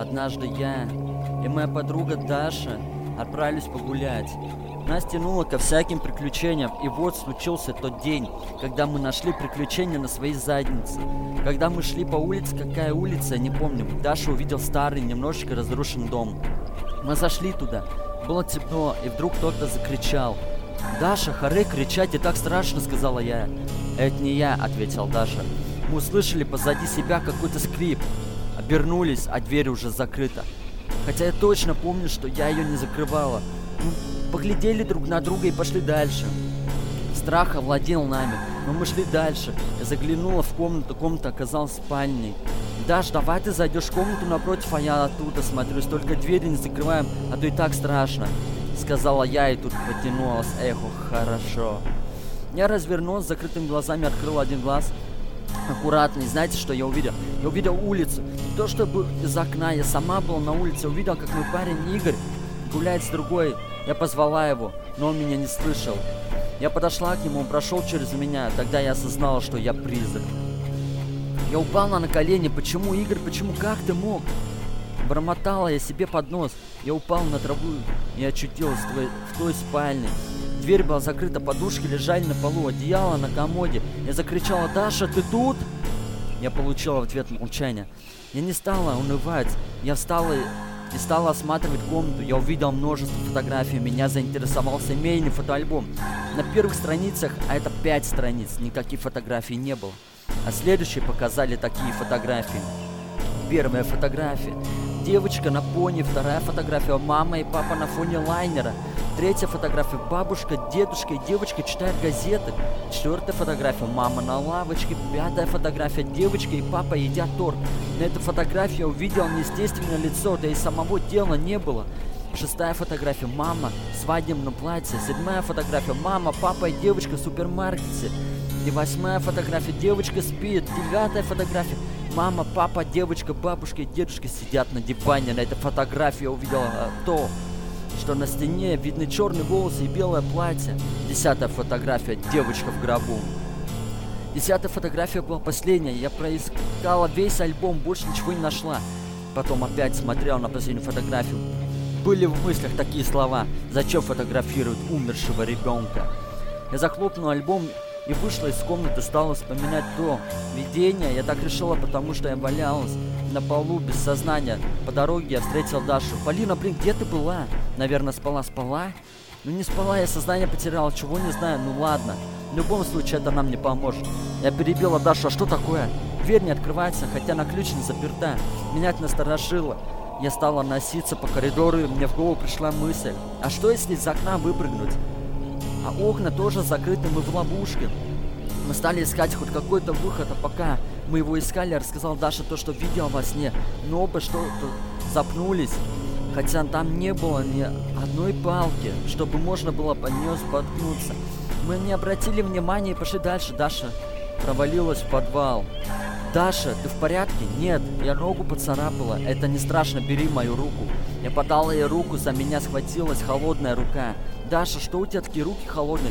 Однажды я и моя подруга Даша отправились погулять. Нас тянуло ко всяким приключениям, и вот случился тот день, когда мы нашли приключения на своей заднице. Когда мы шли по улице, какая улица, я не помню, Даша увидел старый, немножечко разрушенный дом. Мы зашли туда, было темно, и вдруг кто-то закричал. «Даша, харе, кричать, и так страшно», — сказала я. «Это не я», — ответил Даша. Мы услышали позади себя какой-то скрип. Обернулись, а дверь уже закрыта. Хотя я точно помню, что я ее не закрывала. Поглядели друг на друга и пошли дальше. Страх овладел нами, но мы шли дальше. Я заглянула в комнату, комната оказалась спальней. «Даш, давай ты зайдешь в комнату напротив, а я оттуда смотрюсь. Только двери не закрываем, а то и так страшно», — сказала я, и тут потянулась. Эхо, хорошо. Я развернулась, с закрытыми глазами открыла один глаз. Аккуратно, и знаете, что я увидел? Я увидел улицу. Не то чтобы из окна, я сама была на улице. Увидел, как мой парень Игорь гуляет с другой. Я позвала его, но он меня не слышал. Я подошла к нему, он прошел через меня. Тогда я осознала, что я призрак. Я упала на колени. Почему, Игорь, почему, как ты мог? Бормотала я себе под нос. Я упала на траву и очутилась в той спальне. Дверь была закрыта, подушки лежали на полу, одеяло на комоде. Я закричала: «Даша, ты тут?» Я получила в ответ молчание. Я не стала унывать. Я встала и стала осматривать комнату. Я увидел множество фотографий. Меня заинтересовал семейный фотоальбом. На первых страницах, а это 5 страниц, никаких фотографий не было. А следующие показали такие фотографии. Первая фотография. Девочка на пони. Вторая фотография. Мама и папа на фоне лайнера. Третья фотография. Бабушка, дедушка и девочка читают газеты. Четвертая фотография. Мама на лавочке. Пятая фотография. Девочка и папа едят торт. На этой фотографии я увидел неестественное лицо, да и самого тела не было. Шестая фотография. Мама в свадебном платье. Седьмая фотография. Мама, папа и девочка в супермаркете. И 8-я фотография. Девочка спит. 9-я фотография. Мама, папа, девочка, бабушка и дедушка сидят на диване. На этой фотографии я увидел то, что на стене видны черные волосы и белое платье. 10-я фотография. Девочка в гробу. 10-я фотография была последняя. Я проискала весь альбом, больше ничего не нашла. Потом опять смотрела на последнюю фотографию. Были в мыслях такие слова: «Зачем фотографируют умершего ребенка?» Я захлопнула альбом и вышла из комнаты, стала вспоминать то видение. Я так решила, потому что я валялась на полу без сознания. По дороге я встретила Дашу. «Полина, блин, где ты была?» Наверное, спала? Ну не спала, я сознание потеряла, чего не знаю, ну ладно. В любом случае это нам не поможет. Я перебила Дашу: «А что такое?» Дверь не открывается, хотя на ключ не заперта. Меня это насторожило. Я стала носиться по коридору, и мне в голову пришла мысль: а что если из окна выпрыгнуть? А окна тоже закрыты, мы в ловушке. Мы стали искать хоть какой-то выход, а пока мы его искали, я рассказал Даше то, что видел во сне. Но оба что-то запнулись, хотя там не было ни одной палки, чтобы можно было по нее споткнуться. Мы не обратили внимания и пошли дальше. Даша провалилась в подвал. «Даша, ты в порядке?» «Нет, я ногу поцарапала. Это не страшно, бери мою руку». Я подала ей руку, за меня схватилась холодная рука. «Даша, что у тебя такие руки холодные?»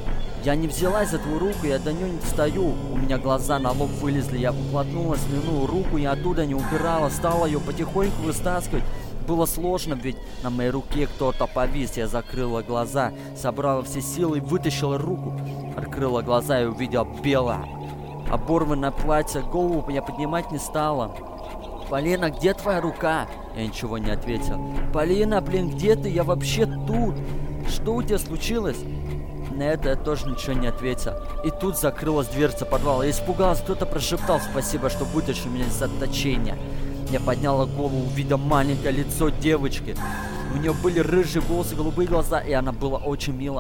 Я не взялась за твою руку, я до нее не достаю. У меня глаза на лоб вылезли, я уплотнулась, льнула руку, я оттуда не убирала, стала ее потихоньку вытаскивать. Было сложно, ведь на моей руке кто-то повис. Я закрыла глаза, собрала все силы и вытащила руку. Открыла глаза и увидела белое оборванное платье. Голову я поднимать не стала. «Полина, где твоя рука?» Я ничего не ответил. «Полина, блин, где ты? Я вообще тут. Что у тебя случилось?» На это я тоже ничего не ответил. И тут закрылась дверца подвала. Я испугалась, кто-то прошептал: «Спасибо, что вытащил меня из заточения». Я подняла голову, увидела маленькое лицо девочки. У нее были рыжие волосы, голубые глаза, и она была очень мила.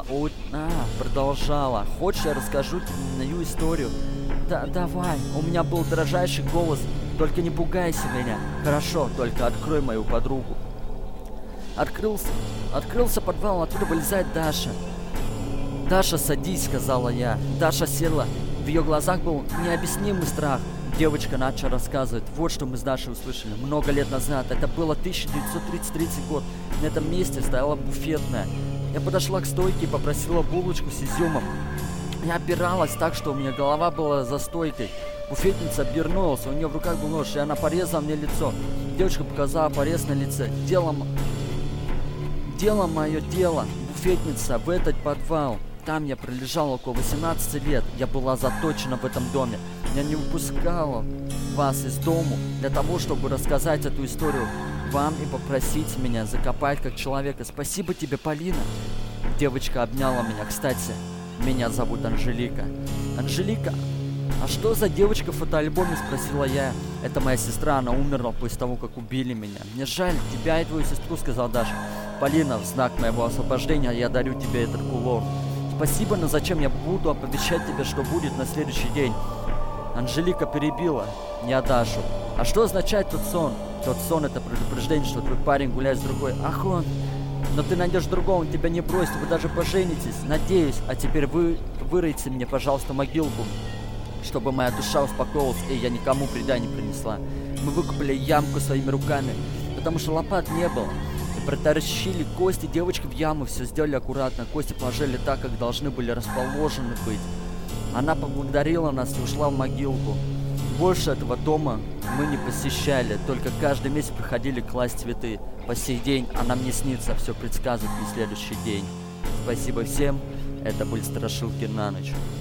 Продолжала. «Хочешь, я расскажу мою историю?» «Да, давай». У меня был дрожащий голос. «Только не пугайся меня». «Хорошо, только открой мою подругу». Открылся подвал, оттуда вылезает Даша. «Даша, садись», — сказала я. Даша села. В ее глазах был необъяснимый страх. Девочка начала рассказывать. Вот что мы с Дашей услышали. Много лет назад, это было 1933 год, на этом месте стояла буфетная. Я подошла к стойке и попросила булочку с изюмом. Я опиралась так, что у меня голова была за стойкой. Буфетница обернулась, у нее в руках был нож, и она порезала мне лицо. Девочка показала порез на лице. Дело мое дело, буфетница, в этот подвал. Там я пролежал около 18 лет. Я была заточена в этом доме. Я не выпускала вас из дому для того, чтобы рассказать эту историю вам и попросить меня закопать как человека. Спасибо тебе, Полина. Девочка обняла меня. Кстати, меня зовут Анжелика. Анжелика? А что за девочка в фотоальбоме? Спросила я. Это моя сестра, она умерла после того, как убили меня. Мне жаль тебя и твою сестру, сказал Даша. Полина, в знак моего освобождения я дарю тебе этот кулон. Спасибо, но зачем я буду оповещать тебя, что будет на следующий день? Анжелика перебила я Дашу. А что означает тот сон? Тот сон — это предупреждение, что твой парень гуляет с другой. Ах он! Но ты найдешь другого, он тебя не бросит, вы даже поженитесь. Надеюсь. А теперь выройте мне, пожалуйста, могилку, чтобы моя душа успокоилась, и я никому вреда не принесла. Мы выкопали ямку своими руками, потому что лопат не было. Протащили кости девочки в яму, все сделали аккуратно. Кости положили так, как должны были расположены быть. Она поблагодарила нас и ушла в могилку. Больше этого дома мы не посещали, только каждый месяц приходили класть цветы. По сей день она мне снится, все предсказывает мне следующий день. Спасибо всем, это были Страшилки на ночь.